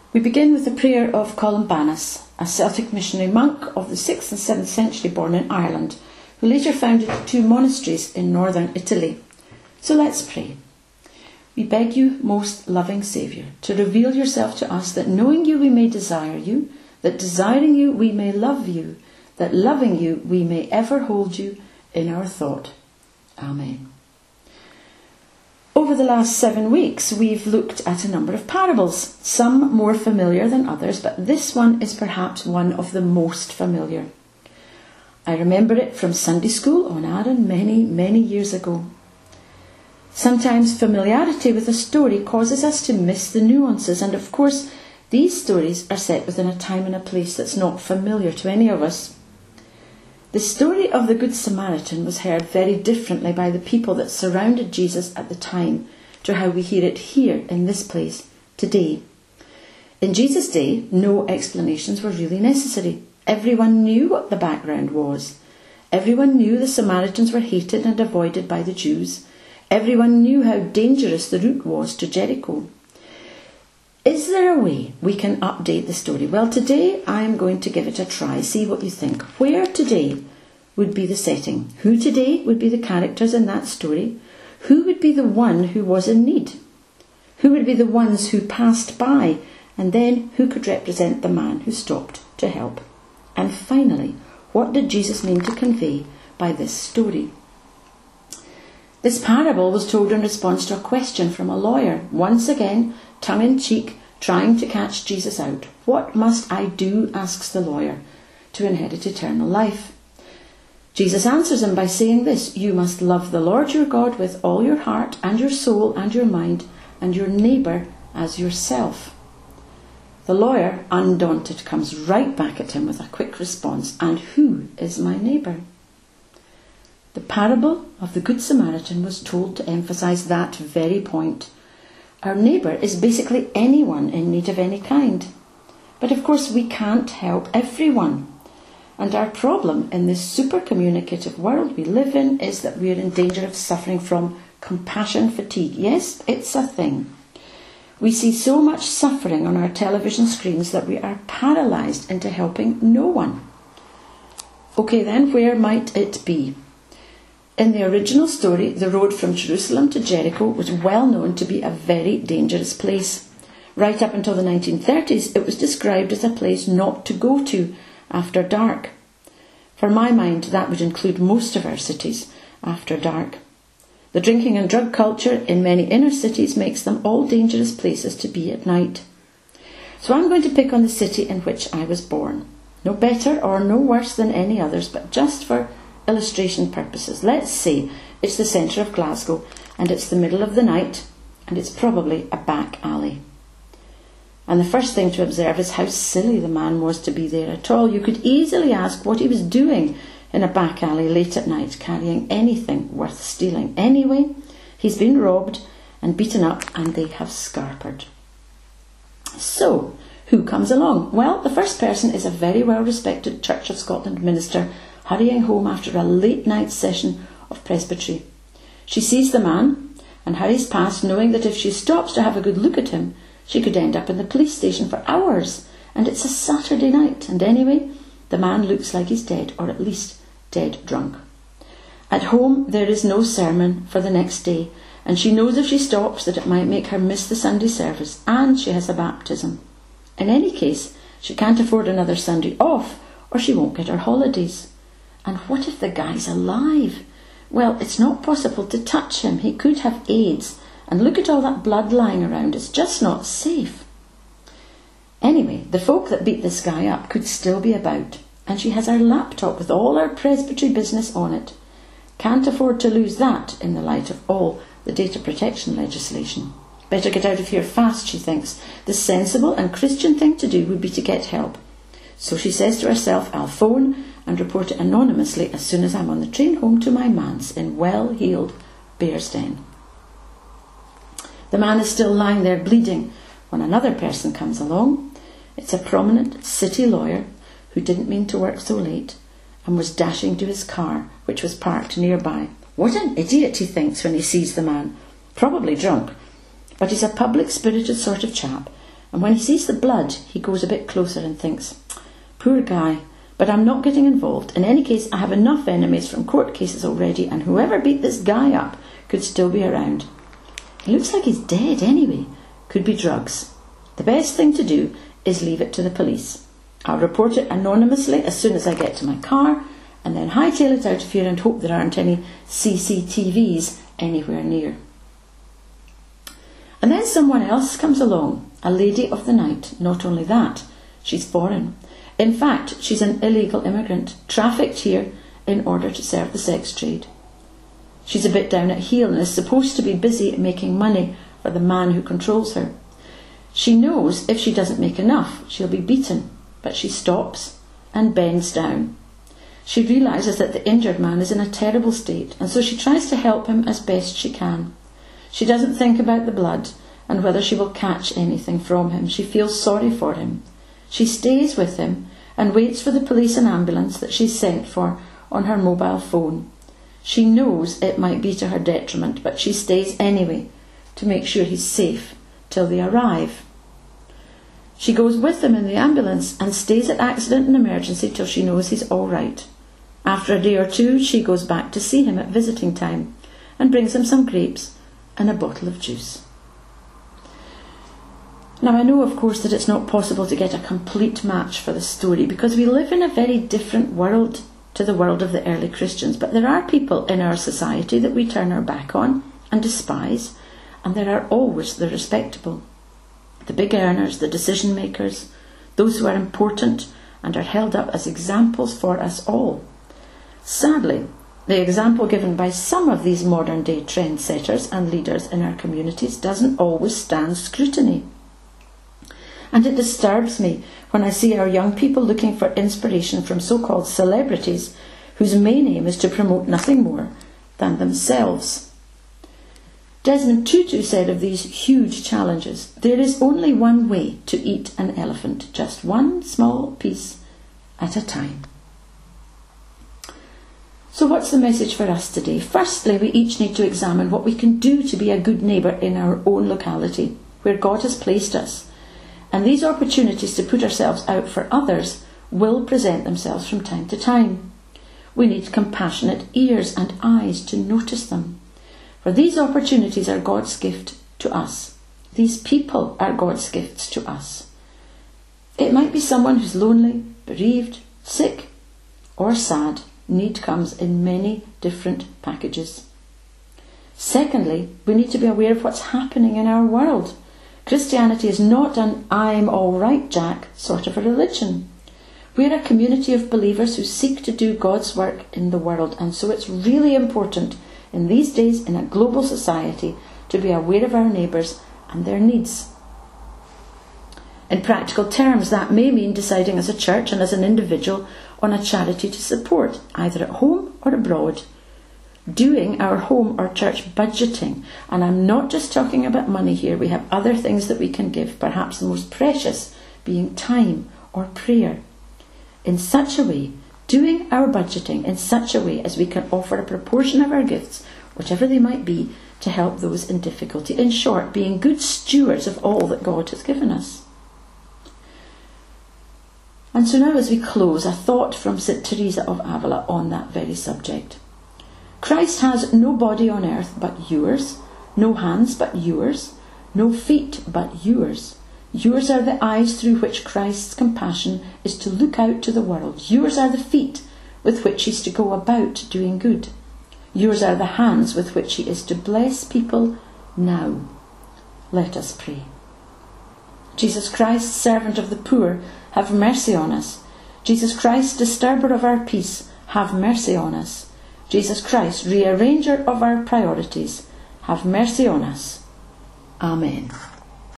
We begin with the prayer of Columbanus, a Celtic missionary monk of the 6th and 7th century born in Ireland, who later founded 2 monasteries in northern Italy. So let's pray. We beg you, most loving Saviour, to reveal yourself to us, that knowing you we may desire you, that desiring you we may love you, that loving you we may ever hold you in our thought. Amen. Over the last 7 weeks, we've looked at a number of parables, some more familiar than others, but this one is perhaps one of the most familiar. I remember it from Sunday school on Arran many, many years ago. Sometimes familiarity with a story causes us to miss the nuances, and of course, these stories are set within a time and a place that's not familiar to any of us. The story of the Good Samaritan was heard very differently by the people that surrounded Jesus at the time to how we hear it here in this place today. In Jesus' day, no explanations were really necessary. Everyone knew what the background was. Everyone knew the Samaritans were hated and avoided by the Jews. Everyone knew how dangerous the route was to Jericho. Is there a way we can update the story? Well, today I am going to give it a try. See what you think. Where today would be the setting? Who today would be the characters in that story? Who would be the one who was in need? Who would be the ones who passed by? And then who could represent the man who stopped to help? And finally, what did Jesus mean to convey by this story? This parable was told in response to a question from a lawyer, once again, tongue-in-cheek, trying to catch Jesus out. What must I do, asks the lawyer, to inherit eternal life? Jesus answers him by saying this: you must love the Lord your God with all your heart and your soul and your mind, and your neighbour as yourself. The lawyer, undaunted, comes right back at him with a quick response: and who is my neighbour? The parable of the Good Samaritan was told to emphasise that very point. Our neighbour is basically anyone in need of any kind. But of course we can't help everyone. And our problem in this super communicative world we live in is that we are in danger of suffering from compassion fatigue. Yes, it's a thing. We see so much suffering on our television screens that we are paralysed into helping no one. Okay then, where might it be? In the original story, the road from Jerusalem to Jericho was well known to be a very dangerous place. Right up until the 1930s, it was described as a place not to go to after dark. For my mind, that would include most of our cities after dark. The drinking and drug culture in many inner cities makes them all dangerous places to be at night. So I'm going to pick on the city in which I was born. No better or no worse than any others, but just for illustration purposes. Let's say it's the centre of Glasgow and it's the middle of the night and it's probably a back alley. And the first thing to observe is how silly the man was to be there at all. You could easily ask what he was doing in a back alley late at night, carrying anything worth stealing. Anyway, he's been robbed and beaten up and they have scarpered. So, who comes along? Well, the first person is a very well-respected Church of Scotland minister hurrying home after a late night session of presbytery. She sees the man and hurries past, knowing that if she stops to have a good look at him, she could end up in the police station for hours, and it's a Saturday night, and anyway, the man looks like he's dead, or at least dead drunk. At home, there is no sermon for the next day, and she knows if she stops that it might make her miss the Sunday service, and she has a baptism. In any case, she can't afford another Sunday off, or she won't get her holidays. And what if the guy's alive? Well, it's not possible to touch him. He could have AIDS. And look at all that blood lying around. It's just not safe. Anyway, the folk that beat this guy up could still be about. And she has her laptop with all her presbytery business on it. Can't afford to lose that in the light of all the data protection legislation. Better get out of here fast, she thinks. The sensible and Christian thing to do would be to get help. So she says to herself, I'll phone and report it anonymously as soon as I'm on the train home to my manse in well-heeled Bearsden. The man is still lying there bleeding when another person comes along. It's a prominent city lawyer who didn't mean to work so late and was dashing to his car, which was parked nearby. What an idiot, he thinks when he sees the man. Probably drunk, but he's a public-spirited sort of chap, And when he sees the blood, he goes a bit closer and thinks, poor guy, but I'm not getting involved. In any case, I have enough enemies from court cases already, and whoever beat this guy up could still be around. He looks like he's dead anyway. Could be drugs. The best thing to do is leave it to the police. I'll report it anonymously as soon as I get to my car, and then hightail it out of here and hope there aren't any CCTVs anywhere near. And then someone else comes along, a lady of the night. Not only that, she's foreign. In fact, she's an illegal immigrant, trafficked here in order to serve the sex trade. She's a bit down at heel and is supposed to be busy making money for the man who controls her. She knows if she doesn't make enough, she'll be beaten, but she stops and bends down. She realises that the injured man is in a terrible state, and so she tries to help him as best she can. She doesn't think about the blood and whether she will catch anything from him. She feels sorry for him. She stays with him and waits for the police and ambulance that she's sent for on her mobile phone. She knows it might be to her detriment, but she stays anyway to make sure he's safe till they arrive. She goes with them in the ambulance and stays at accident and emergency till she knows he's all right. After a day or two, she goes back to see him at visiting time and brings him some grapes and a bottle of juice. Now, I know, of course, that it's not possible to get a complete match for the story because we live in a very different world to the world of the early Christians, but there are people in our society that we turn our back on and despise, and there are always the respectable, the big earners, the decision makers, those who are important and are held up as examples for us all. Sadly, the example given by some of these modern day trendsetters and leaders in our communities doesn't always stand scrutiny. And it disturbs me when I see our young people looking for inspiration from so-called celebrities whose main aim is to promote nothing more than themselves. Desmond Tutu said of these huge challenges, there is only one way to eat an elephant, just one small piece at a time. So what's the message for us today? Firstly, we each need to examine what we can do to be a good neighbour in our own locality, where God has placed us. And these opportunities to put ourselves out for others will present themselves from time to time. We need compassionate ears and eyes to notice them. For these opportunities are God's gift to us. These people are God's gifts to us. It might be someone who's lonely, bereaved, sick, or sad. Need comes in many different packages. Secondly, we need to be aware of what's happening in our world. Christianity is not an I'm all right, Jack sort of a religion. We're a community of believers who seek to do God's work in the world, and so it's really important in these days in a global society to be aware of our neighbours and their needs. In practical terms, that may mean deciding as a church and as an individual on a charity to support, either at home or abroad. Doing our home or church budgeting, and I'm not just talking about money here, we have other things that we can give, perhaps the most precious being time or prayer. In such a way, doing our budgeting in such a way as we can offer a proportion of our gifts, whatever they might be, to help those in difficulty. In short, being good stewards of all that God has given us. And so now as we close, a thought from St. Teresa of Avila on that very subject. Christ has no body on earth but yours, no hands but yours, no feet but yours. Yours are the eyes through which Christ's compassion is to look out to the world. Yours are the feet with which he's to go about doing good. Yours are the hands with which he is to bless people now. Let us pray. Jesus Christ, servant of the poor, have mercy on us. Jesus Christ, disturber of our peace, have mercy on us. Jesus Christ, rearranger of our priorities, have mercy on us. Amen.